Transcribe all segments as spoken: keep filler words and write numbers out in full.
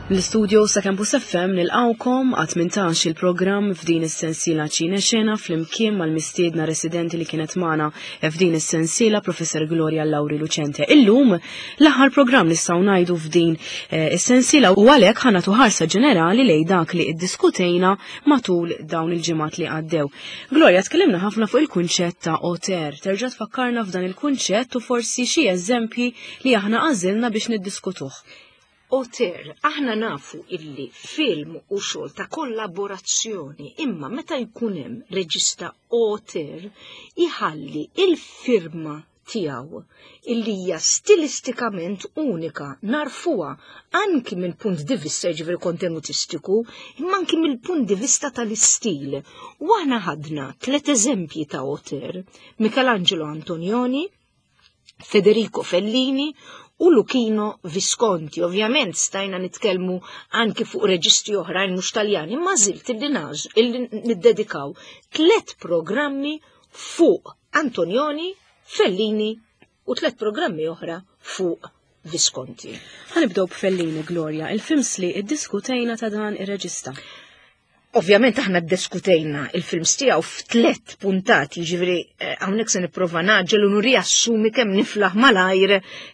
L-istudio sa' Campus F M nilqawkom għat tmintax il-programm f'din is-sensiela ċina xena fl-imkien mal-mistiedna residenti li kienet magħna f'din is-sensiela Professor Gloria Lauri Lucente. Illum l-aħħar programm nistgħu ngħidu f'din is-sensiela u għalhekk ħanatu ħarsa ġenerali lejn dak li ddiskutejna matul dawn il-ġimgħat li għaddew. Gloria, tkellimna ħafna fuq il-kunċett ta' auteur. Terġa' tfakkarna f'dan il-kunċett u forsi xi eżempji li aħna għażilna biex niddiskutuh. Auteur, aħna nafu illi film u xogħol ta' kollaborazzjoni, imma meta jkun hemm reġista auteur iħalli il-firma tiegħu illi hija stilistikament unika narfuha anki mill-punt di vista ġifieri kontenutistiku, imma anki mill-punt di vista tal-istil. U aħna ħadna tliet eżempji ta' auteur: Michelangelo Antonioni, Federico Fellini u Luchino Visconti. Ovvjament stajna nitkellmu anki fuq reġistri oħrajn mhux Taljani, ma żilt il-dinaż illi niddedikaw tliet programmi fuq Antonioni, Fellini u tliet programmi oħra fuq Visconti. Ħanibdew b'Fellini, Gloria, il-films li iddiskutejna ta' dan ir-reġista. Ovvjament aħna ddiskutejna il-films tiegħu f'tliet puntati, ġifieri hawnhekk se nipprova naġġel u nriassumi kemm niflaħ malajr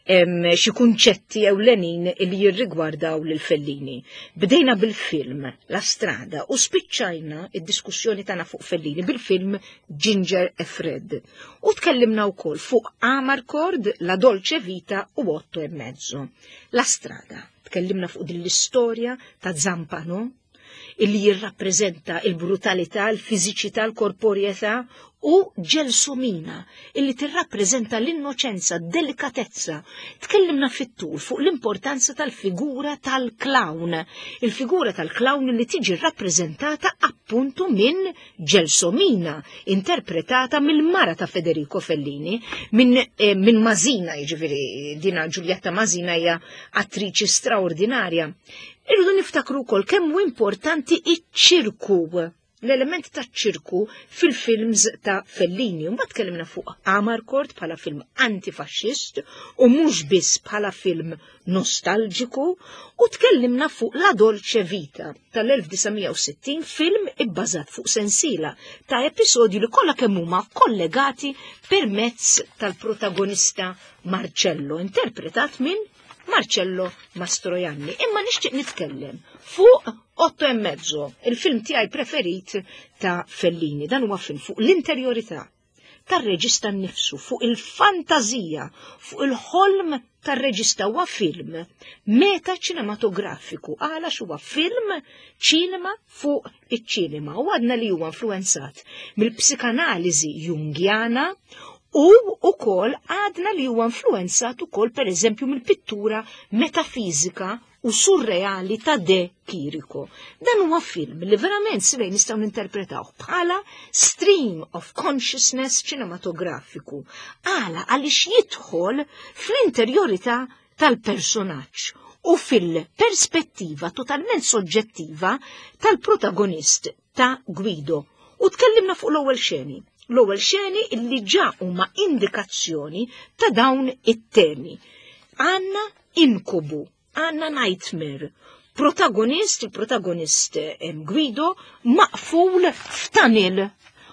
xi kunċetti ewlenin li jirrigwardaw lil Fellini. Bdejna bil-film La Strada u spiċċajna id-diskussjoni tagħna fuq Fellini bil-film Ginger e Fred. U tkellimna wkoll fuq Amarcord, La Dolce Vita u Otto e mezzo. La Strada, tkellimna fuq din l-istorja ta' Zampano illi jirrappreżenta il-brutalità, il-fiżiċità, l-korporjetà, u Gelsomina illi tirrappreżenta l-innoċenza, d-delikatezza. Tkellimna fit-tul fuq l-importanza tal-figura tal-clown, il-figura tal-clown li tiġi rappreżentata appuntu minn Gelsomina, interpretata mill-mara ta' Federico Fellini, minn eh, min Mazina, jiġifieri dina Giulietta Mazina hija attriċi straordinarja. Irridu niftakru wkoll kemm hu importanti iċ-ċirku, l-element ta' ċirku fil-films ta' Fellini. U mbagħad tkellimna fuq Amarcord bħala film antifaxxist u mhux biss bħala film nostalġiku, u tkellimna fuq La Dolce Vita tal-elf-tisa' film ibbażat fuq sensiela ta' episodji li kollha kemm huma kollegati permezz tal-protagonista Marcello, interpretat minn Marcello Mastroianni. Imma nixtieq nitkellem fuq Otto e mezzo, il-film tiegħi preferit ta' Fellini. Dan huwa film fuq l-interjorità tar-reġista nnifsu, fuq il-fantazija, fuq il-ħolm tar-reġista. Huwa film meta ċinematografiku, għalax huwa film ċinema fuq iċ-ċinema. U għadna li huwa influenzat mill-psikanaliżi Jungiana u ukoll għadna li huwa influenzat ukoll pereżempju mill-pittura metafizika u surreali ta' De Chirico. Dan huwa film li verament si nistgħu ninterpretaw bħala stream of consciousness ċinematografiku. Għala għaliex jidħol fl-interjorità tal-personaġġ u fil-perspettiva totalment soġġettiva tal-protagonist ta' Guido. U tkellimna fuq l-ewwel xeni. L-ewwel xeni illi ġa huma indikazzjoni ta' dawn it-temi. Għandna inkubu, għandna nightmare, protagonist, il-protagonist Guido maqful f'tanil,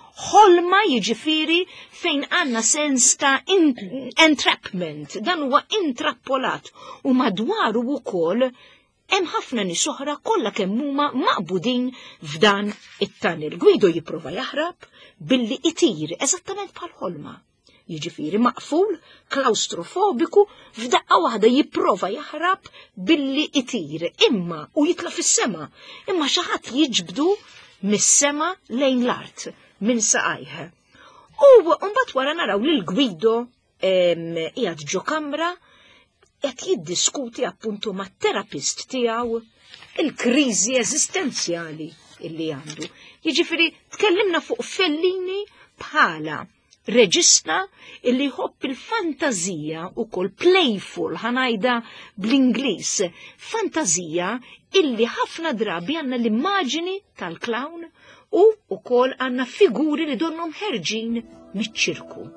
ħolma jiġifieri fejn għandna sens ta' entrapment, dan huwa intrappolat u madwaru wkoll hemm ħafna nies oħra kollha kemm huma maqbudin f'dan it-tanil. Guido jipprova jaħrab billi itir eżattament bħal ħolma. Jiġifieri maqful, klaustrofobiku, f'daqqa waħda jipprova jaħrab billi itir imma u jitla fis-sema, imma xi ħadd jiġbdu mis-sema lejn l-art minn saqajh. U mbagħad wara naraw lil Guido qiegħed ġo kamra qed jiddiskuti appuntu mat-terapist tiegħu il-kriżi eżistenzjali illi għandu. Jiġifieri tkellimna fuq Fellini bħala reġista illi jħobb il-fantazija ukoll playful, ħanajda bl-Ingliż, fantazija illi ħafna drabi għandna l-immaġini tal-clown u ukoll għandna figuri li donhom ħerġin miċ-ċirku.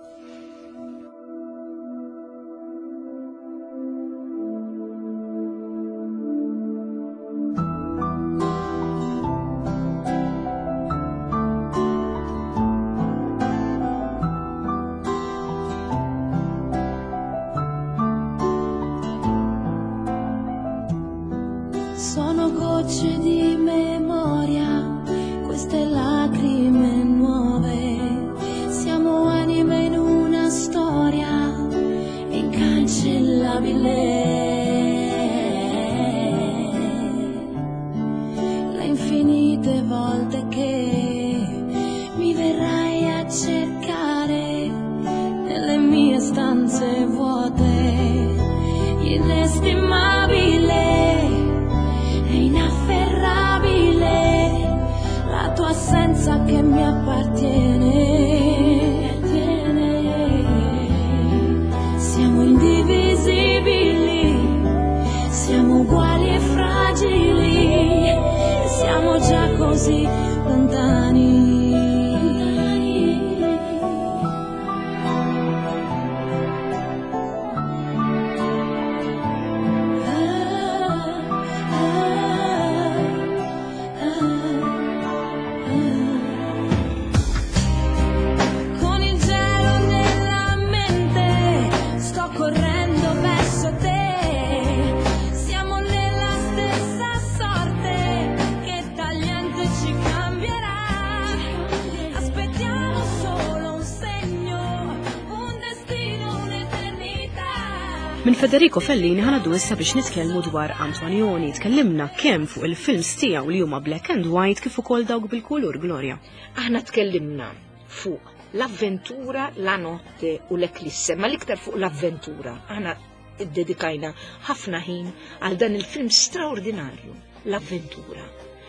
infinite volte che mi verrai a cercare nelle mie stanze vuote, inestimabile e inafferrabile la tua assenza che mi appartiene. Siamo indivisibili, siamo uguali e fragili, siamo già così lontani. Min Federico Fellini ħanaddu issa biex nitkellmu dwar Antonioni. Tkellimna kemm fuq il-films tiegħu li huma black and white kif ukoll dawk bil-kulur, Gloria. Aħna tkellimna fuq l-avventura, la notte u l-eklisse, ma l-iktar fuq l-avventura. Aħna iddedikajna ħafna ħin għal dan il-film straordinarju, l-avventura.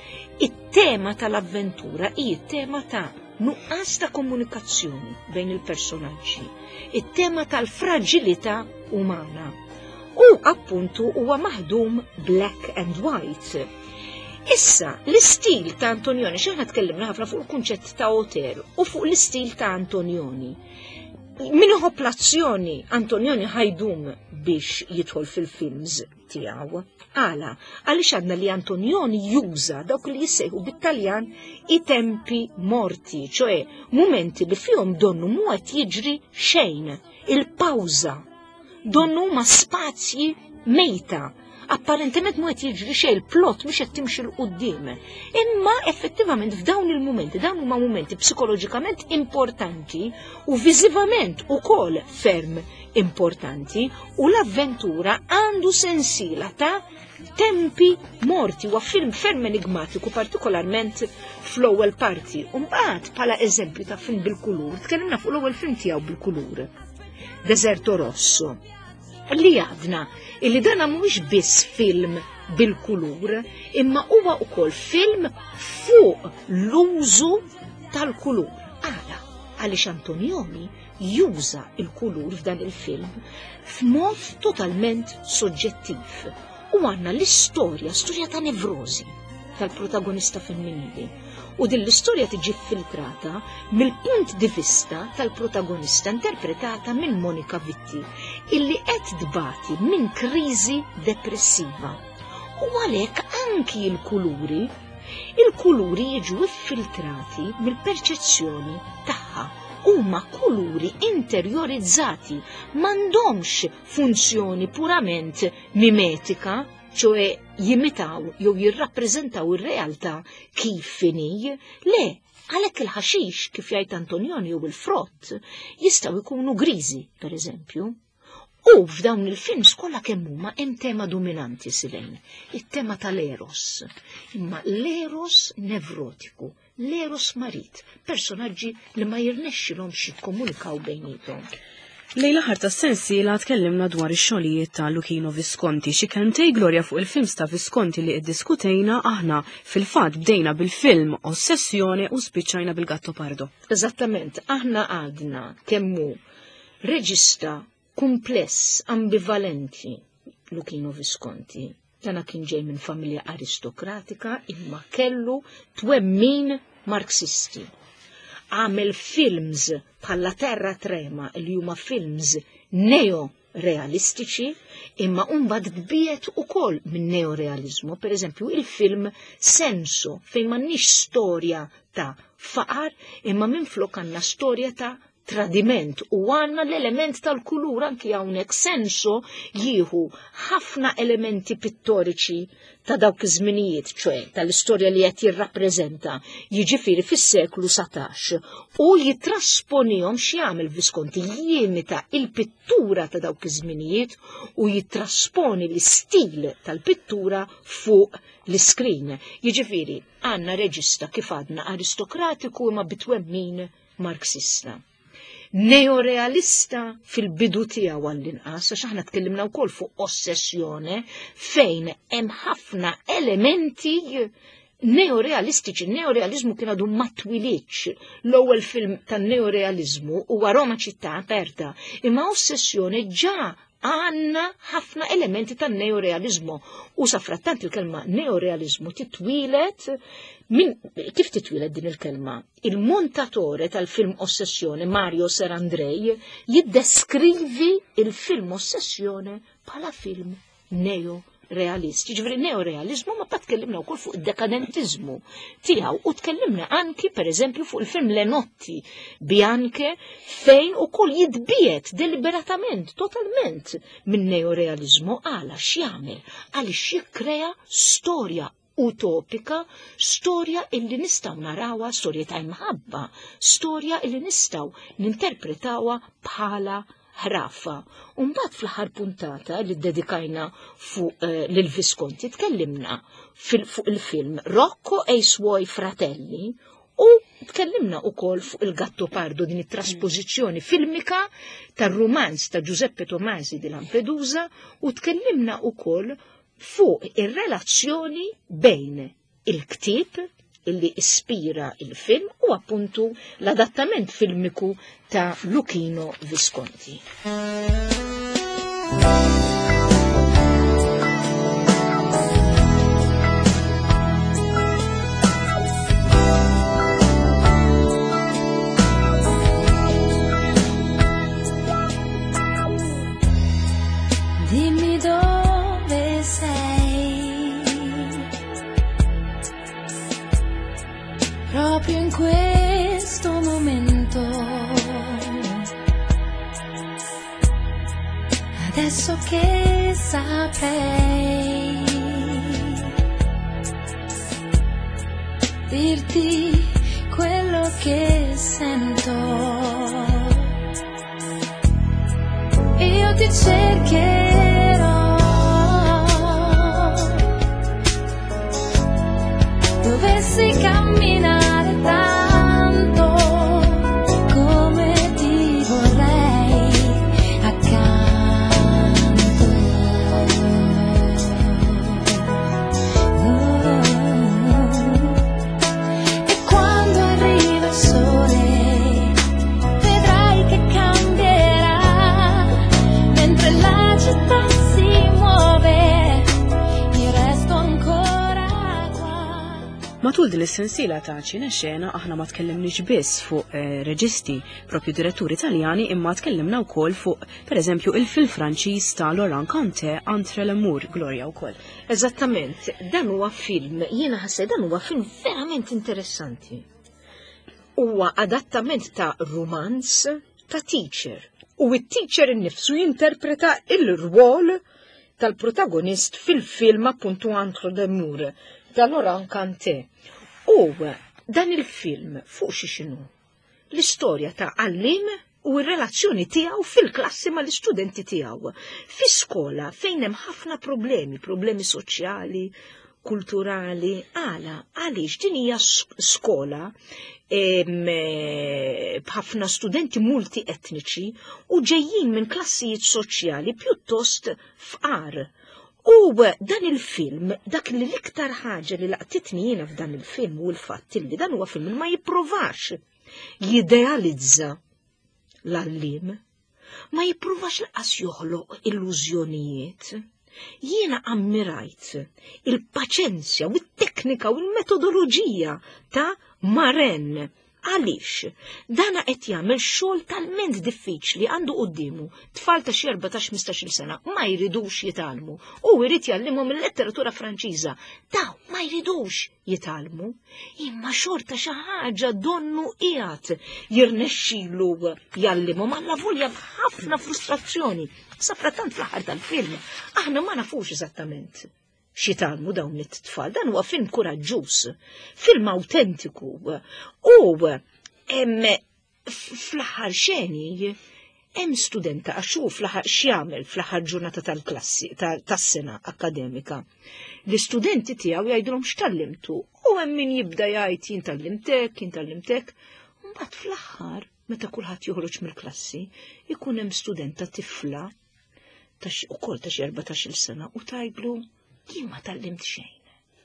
It-tema tal-avventura hi t-tema ta' nuqqas ta' komunikazzjoni bejn il-personaġġi, it-tema tal-fragilità umana. U appuntu huwa maħdum black and white. Issa, l-istil ta' Antonioni, xaħna tkellimna ħafna fuq il-kunċett ta' hotel u fuq l-istil ta' Antonioni. Minħu plazzjoni Antonioni ħajdum biex jidħol fil-films tiegħu. Għala, għaliex għadna li Antonioni juża dawk li jissejħu bit-Taljan i tempi morti, ċoe momenti li fihom donnu mu qed jiġri xejn, il-pawża, donnu ma spazji mejta, apparentement mu qed jiġri xejn, il-plot mhux qed timxi l-qudiem. Imma effettivament f'dawn il-momenti, dawn huma momenti psikoloġikament importanti u viżivament ukoll ferm importanti, u l-avventura għandu sensiela ta' tempi morti u film ferm enigmatiku, partikolarment fl-ewwel parti. U mbagħad bħala eżempju ta' film bil-kulur, tkellimna fuq l-ewwel film tiegħu bil-kulur, Deserto Rosso, li għadna illi dana mhuwiex biss film bil-kulur, imma huwa wkoll film fuq l-użu tal-kulur. Għala, għaliex Antonioni juża il-kulur f'dan il-film f'mod totalment soġġettiv. U għanna l-istorja, storja ta' nevrozi tal-protagonista femminili. U din l-istorja tiġi filtrata mill-punt di vista tal-protagonista interpretata minn Monica Vitti, illi qed tbati minn kriżi depressiva. U għalhekk anki il-kuluri, il-kuluri jiġu iffiltrati mill-perċezzjoni tagħha. Huma kuluri interiorizzati, m'għandhomx funzjoni purament mimetika, ċoe jimitaw jew jirrappreżentaw ir-realtà kif inhi. Le, għalhekk il-ħaxix kif jgħid Antonioni u l-frott jistgħu jkunu griżi, pereżempju. U f'dawn il-films kollha kemm huma hemm tema dominanti silejn, it-tema tal-eros, imma l-eros nevrotiku, l-eros marit, personaġġi li ma jirnexxilhomx jikkomunikaw bejnietom. Lejla ħar tas-sensiela tkellimna dwar ix-xogħlijiet ta' Luchino Visconti. Xi kelmtej Gloria fuq il-films ta' Visconti li iddiskutejna aħna fil-fatt bdejna bil-film Ossessjoni u spiċċajna bil-Gattopardo. Eżattament, aħna għadna kemmu reġista kumpless, ambivalenti, Luchino Visconti. Dana kien ġej minn familja aristokratika imma kellu twemmin marxisti. Għamel films bħalla Terra Trema li huma films neorealistiċi imma mbagħad dbiet ukoll minn neorealizmu. Per eżempju il-film Senso fejn m'għandniex storja ta' faqar imma minflok għandna storja ta' tradiment u għanna l-element tal-kulur anki hawnhekk senso jieħu ħafna elementi pittoriċi ta' dawk iż-żminijiet, ċe tal-istorja li qed jirrappreżenta, jiġifieri fis-seklu satax, u jitrasponihom x'jagħmel Visconti jimita il-pittura ta' dawk iż-żminijiet u jitrasponi l-istil tal-pittura fuq l-iskrin. Jiġifieri għandna reġista kif għadna aristokratiku imma bitwemmin marxista. Neorealista fil-bidu tiegħu għall-inqas, għax aħna tkellimna wkoll fuq ossessjoni fejn hemm ħafna elementi neorealistiċi. Neorealizmu kien għadu ma twilitx. L-ewwel film tan-neorealizmu huwa Roma Città Aperta, imma ossessjoni ġa għanna ħafna elementi tan neorealizmu u safrattant il-kelma neorealizmu titwilet min kif titwilet din il-kelma? Il-montatore tal-film Ossessjoni Mario Serandrej jiddeskrivi il-film Ossessjoni bħala film neorealisti. Ġifri neorealizmu ma patkellimna wkoll fuq id-dekadentizmu tiegħu u tkellimna anki pereżempju fuq il-film Lenotti Bianche fejn ukoll jitbiet deliberatament, totalment minn neorealizmu għala x'jagħmel għaliex jikkrea storja utopika, storja illi nistaw narawa, storja ta' imħabba, storja illi nistaw ninterpretawa bħala ħrafa. Umbagħad fl-aħħar puntata li dedikajna fuq uh, lil Visconti tkellimna fuq il-film Rocco e i suoi fratelli u tkellimna ukoll fuq il-Gattopardo, din it-trasposizzjoni filmika tar-rumanz ta' Giuseppe Tomasi di Lampedusa, u tkellimna ukoll fuq ir-relazzjoni bejn il-ktieb illi ispira il-film u appuntu l-adattament filmiku ta' Luchino Visconti. Dimmi dove sei, proprio in questo momento, adesso che saprei dirti quello che sento, io ti cercherò dovessi camminare tanto come ti vorrei accanto. Oh. E quando arriva il sole vedrai che cambierà, mentre la città si muove, io resto ancora qua. Matul din is-sensiela ta' ċinexxena aħna ma tkellimniex biss fuq eh, reġisti propju diretturi Italjani, imma tkellimna wkoll fuq pereżempju il-film Franċiż ta' Laurent Conte Entre l'amour Gloria wkoll. Eżattament, dan huwa film, jiena ħasse dan huwa film verament interessanti. Huwa adattament ta' romanz ta' teacher. U it-teacher innifsu jinterpreta il-rwol tal-protagonist fil-film appuntu Entre l'amour ta' Laurent Conte. U dan il-film fuq xi xinu? L-istorja ta' għallim u r-relazzjoni tiegħu fil-klassi mal-istudenti tiegħu. Fi skola fejn hemm ħafna problemi, problemi soċjali, kulturali, għala, għaliex din hija skola b'ħafna studenti multietniċi u ġejjin minn klassijiet soċjali pjuttost fqar. U dan il-film, dak li l-iktar ħaġa li laqtitni jiena f'dan il-film u l-fatt li dan huwa film ma jipprovax jidealizza l-għallim, ma jipprovax laqas joħloq illużjonijiet. Jiena ammirajt il-paċenzja u t-teknika u l-metodoloġija ta' Maren Għaliex, dana qed jagħmel xogħol talment diffiċli għandu qudiemu tfal ta' xi erbatax ħmistax-il sena ma jridux jitalmu u jrid jgħallimhom il-letteratura Franċiża. Daw ma jridux jitalmu, imma xorta xi ħaġa donnu qiegħed jirnexxielu jgħallimhom alla volja b'ħafna frustrazzjoni. Sa frattant fl-aħħar tal-film aħna ma nafux eżattament xitalmu dawn it-tfal, dan huwa film kuraġġuż, film autentiku, u fl-aħħar xeni hemm studenta għaxu fl-aħħar x'jagħmel fl-aħħar ġurnata tal-klassi tas-sena akademika. L-istudenti tiegħu jgħidulhom x'tallimtu u hemm min jibda jgħid jien tallimtek, jien tallimtek, u mbagħad fl-aħħar meta kulħadd joħroġ mill-klassi ikun hemm studenta tifla ta' ukoll ta' xi erbatax-il sena u tgħidlu jien ma tallimt xejn.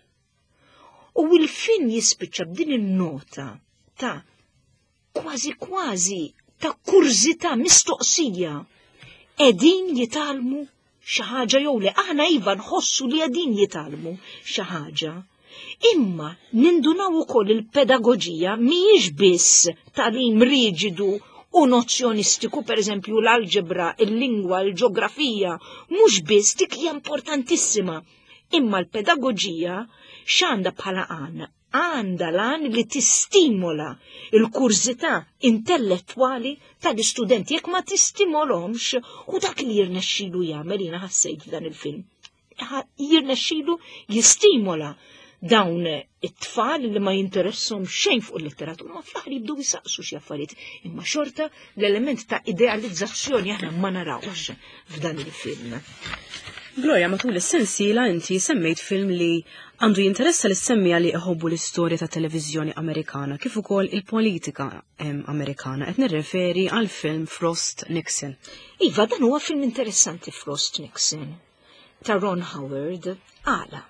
U l-film jispiċċa b'din in-nota ta' kważi kważi ta' kurzita mistoqsija. Qegħdin jitalmu xi ħaġa jew le, aħna iva nħossu li qegħdin jitalmu xi ħaġa. Imma nindunaw ukoll il-pedagoġija mhijiex biss tagħlim riġidu u nozzjonistiku, per eżempju l-alġebra, il-lingwa, il-ġeografija, mhux biss dik hija importantissima. Imma l-pedagoġija x'għandha bħala għan? Għandha lan li tistimola il-kurzità intellettwali tal-istudenti jekk ma tistimolhomx u dak li jirnexxielu jagħmel jiena ħassejt f'dan il-film. Jirnexxielu jistimola dawn it-tfal li ma jinteressom xejn fuq il-letteratura, ma fl-aħħar jibdu jisaqsu xi affarijiet, imma xorta l-element ta' idealizzazzjoni aħna ma narawx f'dan il-film. Gloria, matul is-sensiela inti semmejt film li għandu jinteressa lis-semmija li iħobbu l-istorja ta' televiżjoni Amerikana kif ukoll il-politika Amerikana. Qed nirreferi għal film Frost Nixon. Iva, dan huwa film interessanti Frost Nixon ta' Ron Howard. Għala,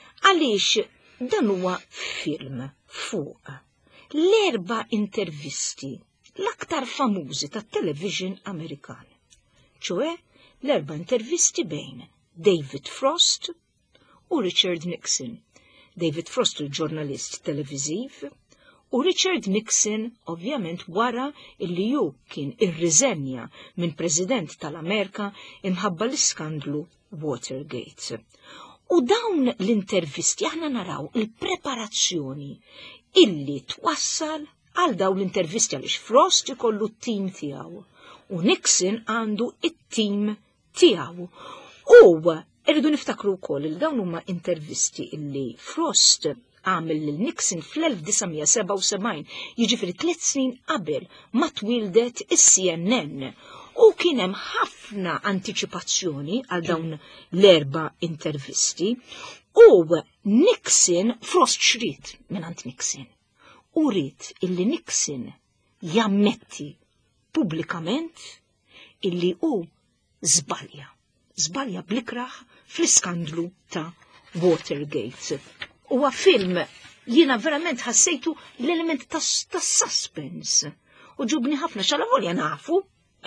għaliex dan huwa film fuq l-erba' intervisti l-aktar famużi tat-television Amerikan. ċoe l-erba' intervisti bejn David Frost u Richard Nixon. David Frost il-ġurnalist televiżiv u Richard Nixon ovvjament wara illi ju kien irriżenja minn President tal-Amerika imħabba l-iskandlu Watergate. U dawn l-intervisti aħna naraw il-preparazzjoni illi twassal għal dawn l-intervisti għaliex Frost ikollu t-tim tiegħu u Nixon għandu it-tim tiegħu. U irridu niftakru wkoll il dawn huma intervisti illi Frost għamel lil Nixon fl-elf tisa' seba' u sebgħin, jiġifieri tliet snin qabel ma twildet is-C N N. U kien hemm ħafna antiċipazzjoni għal dawn l-erba' intervisti u Nixon Frost xrid mingħand Nixon. U rrid illi Nixon jammetti pubblikament illi hu żbalja. Żbalja blikraħ fl-iskandlu ta' Watergate. Huwa film jiena verament ħassejtu l-element ta' suspense. U ġubni ħafna xala volja nafu,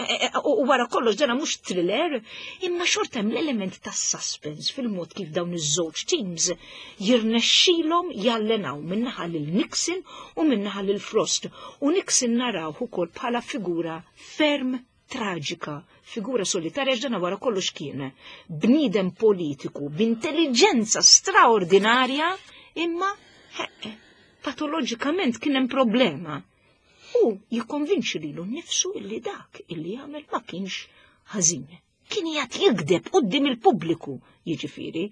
u wara kollox dana mhux thriller, imma xorta hemm l-element ta' suspense fil-mod kif dawn iż-żewġ teams jirnexxilhom jallenaw minnaħa lil Nixon u minnaħa lil Frost. U Nixon naraw ukoll bħala figura ferm traġika, figura solitarja ġdana wara kollox kien bniedem politiku b'intelligenza straordinarja, imma patoloġikament kien hemm problema. U jikkonvinċi lilu nnifsu illi dak illi jagħmel ma kienx ħażin. Kien jgħid jikdeb quddiem il-pubbliku, jiġifieri.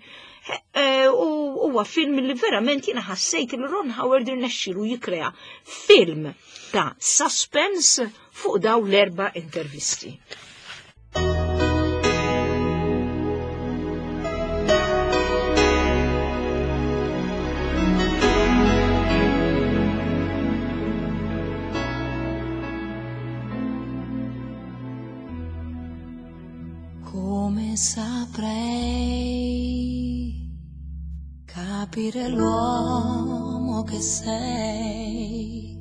U huwa film li verament jiena ħassejt il Ron Howard irnexxielu jikkrea film ta' suspense fuq daw l-erba' intervisti. Come saprei capire l'uomo che sei?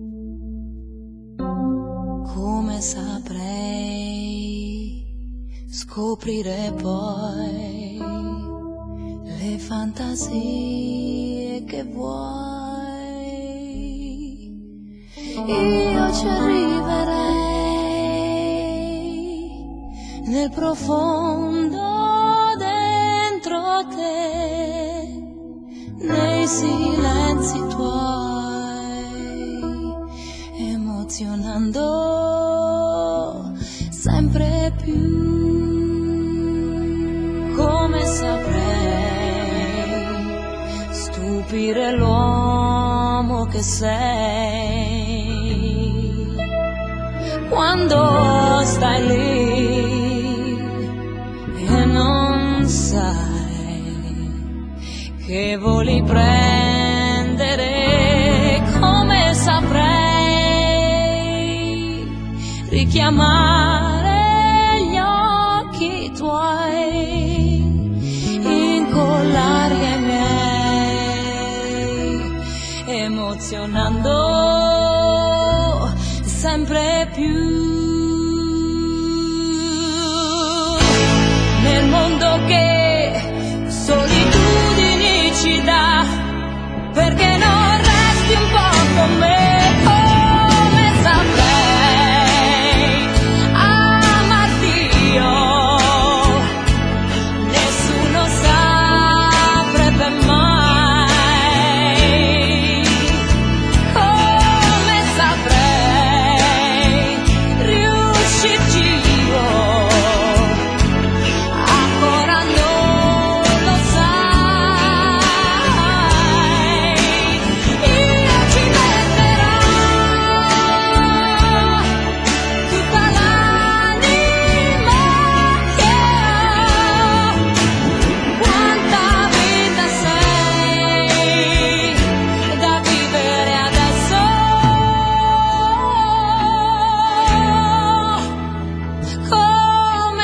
Come saprei scoprire poi le fantasie che vuoi? io ci arriverei nel profondo dentro te, nei silenzi tuoi, emozionando sempre più. Come saprei stupire l'uomo che sei quando stai lì e non sai che voli prendere. Come saprei richiamare gli occhi tuoi, incollarli ai miei, emozionando sempre più. Nel mondo che solitudini ci dà, perché non resti un po' con me? Come saprei amarti io, nessuno saprebbe mai. Come saprei riuscirci io, ancora non lo sai. Io ci metterò tutta l'anima che ho. Quanta vita sei da vivere adesso. Come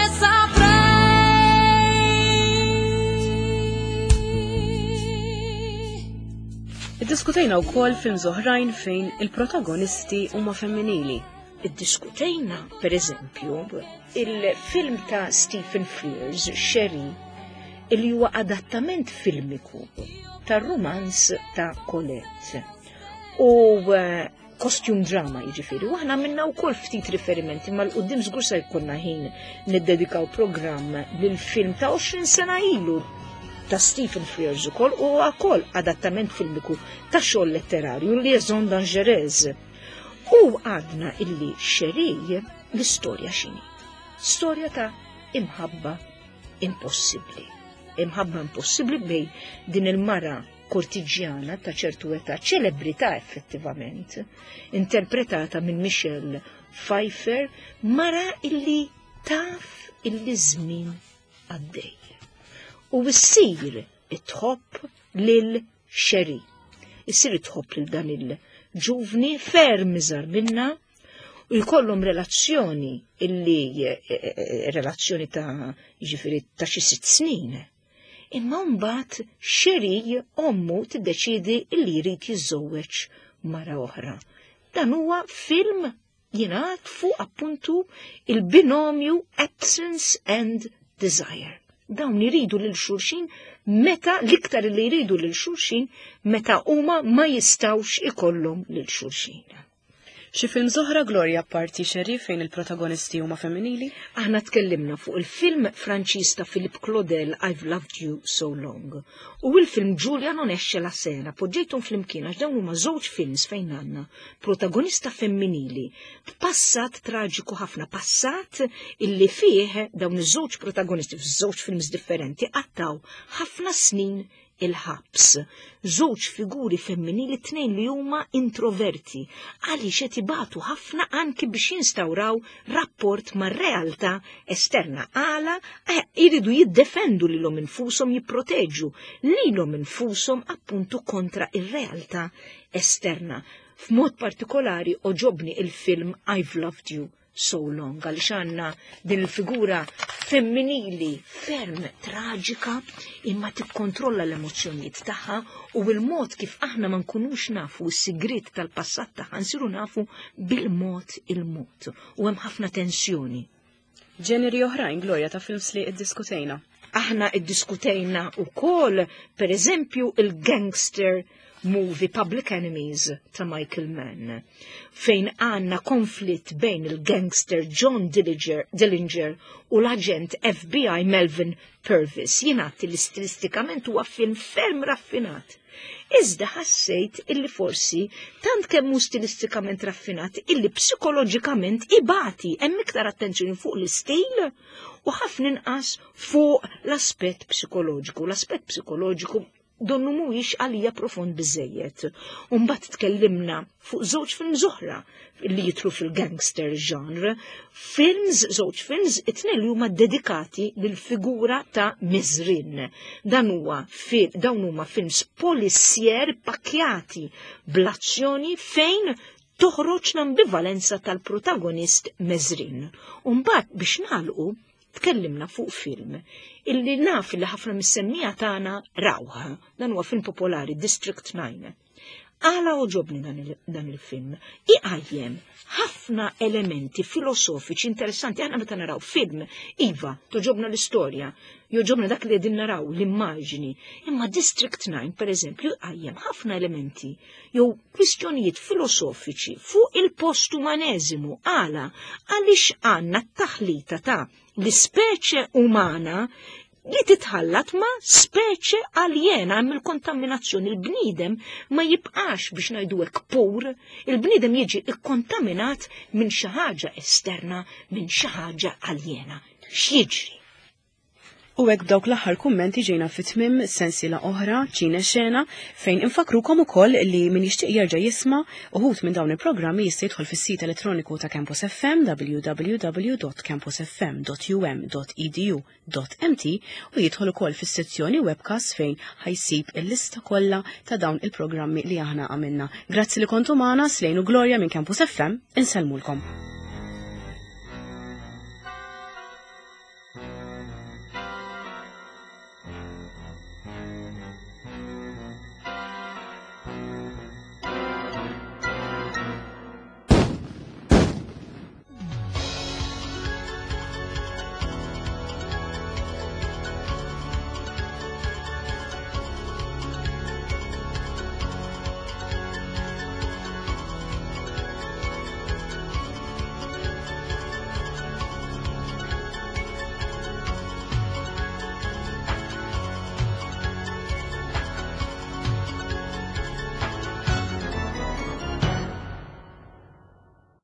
saprei. Iddiskutejna wkoll films oħrajn fejn il-protagonisti huma femminili. Iddiskutejna, per eżempju, il-film ta' Stephen Frears, Sherry, il huwa adattament filmiku tar-romanz ta' Colette. U eh, costume drama jiġifieri. U aħna minna wkoll ftit riferimenti mal-qudiem żgur se jkollna ħin niddedikaw programm lil film ta' għoxrin sena ilu ta' Stephen Frears ukoll u wkoll adattament filmiku ta' xogħol letterarju Liaison Dangereuse. U għadna illi Sherry l-istorja x'inhi. Storja ta' imħabba impossibbli. Imħabba impossibbli bej din il-mara kortiġjana ta' ċertu età, ċelebrità effettivament, interpretata minn Michelle Pfeiffer, mara illi taf illi żmien għaddej. U issir itħobb lil Sherry. Issir itħobb lil dan il-ġuvni ferm iżgħar minna u jkollhom relazzjoni illi relazzjoni ta' jiġifieri ta' xi sitt snin. Imma mbagħad Sherry ommu tiddeċiedi illi jrid jiżżewweġ mara oħra. Dan huwa film jingħad fuq appuntu il-binomju absence and desire. Dawn iridu lil xulxin meta l-iktar li jridu lil xulxin meta huma ma jistawx ikollhom lil xulxin. Xi film oħra Gloria apparti Sherry fejn il-protagonisti huma femminili? Aħna tkellimna fuq il-film Franċiż ta' Philippe Claudel I've Loved You So Long u il-film Giulia non esce la sera poġġejthom flimkien għax dawn huma żewġ films fejn għandna protagonista femminili b'passat traġiku ħafna, passat illi fih dawn iż-żewġ protagonisti f'żewġ films differenti għattaw ħafna snin il-ħabs. Żewġ figuri femminili tnejn li huma introverti għaliex qed ibatu ħafna anki biex jinstawraw rapport mar-realtà esterna għala jridu jiddefendu lilhom infushom jipproteġu lilhom infushom appuntu kontra ir-realtà esterna. F'mod partikolari oġobni il-film I've Loved You So Long għaliex għandna din il-figura femminili ferm traġika imma tikkontrolla l-emozzjonijiet tagħha u l-mod kif aħna ma nkunux nafu s-sigrit tal-passat tagħha nsiru nafu bil-mod il-mod u hemm ħafna tensjoni. Ġeneri oħrajn Gloria ta' films li iddiskutejna. Aħna iddiskutejna wkoll pereżempju il-gangster movie Public Enemies ta' Michael Mann, fejn għanna konflitt bejn il-gangster John Dillinger, Dillinger u l-aġent F B I Melvin Purvis. Jingħati li stilistikament huwa film ferm raffinat. Iżda ħassejt illi forsi tant kemm hu stilistikament raffinat illi psikoloġikament ibati hemm iktar attenzjoni fuq l-istil u ħafna inqas fuq l-aspett psikoloġiku. L-aspett psikoloġiku donnu mhuwiex għalija profond biżejjed. U mbagħad tkellimna fuq żewġ film oħra li jitru fil-gangster genre, films, żewġ films it-tnejn li huma dedikati lill-figura ta' Mezrin. Dan huwa dawn huma films polissier pakkjati bl-azzjoni fejn toħroġ l-ambivalenza tal-protagonist Mezrin. U mbagħad biex nagħlqu tkellimna fuq film illi naf li ħafna mis-semmija tagħna rawha. Dan huwa film popolari, District nine. Għala oġobni dan il-film. Iqajjem ħafna elementi filosofiċi interessanti. Għana meta naraw film, iva, toġobna l-istorja, joġobna dak li qegħdin naraw l-immaġini. Imma District nine, per eżempju, iqajjem ħafna elementi jew kwistjonijiet filosofiċi fuq il-postumaneżimu. Għala għaliex għandna t-taħlita ta' l-ispeċe umana li titħallat ma' speċe aljena hemm il-kontaminazzjoni. Il-bniedem ma jibqax biex ngħidu hekk pur, il-bniedem jiġi ikkontaminat minn xi ħaġa esterna, minn xi ħaġa aljena. X'jiġri? U hekk dawk l-aħħar kummenti ġejna fit-tmiem sensiela oħra ċine xena fejn infakrukom ukoll li min jixtieq jerġa' jisma' uħud minn dawn il-programmi jista' jidħol fis-sit elettroniku ta' Campus F M w w w dot campus f m dot u m dot e d u dot m t u jidħol ukoll fis-sezzjoni webcast fejn ħajsib il-lista kollha ta' dawn il-programmi li aħna għamilna. Grazzi li kontu magħna, Slejn u Gloria minn Campus F M, insellmulkom.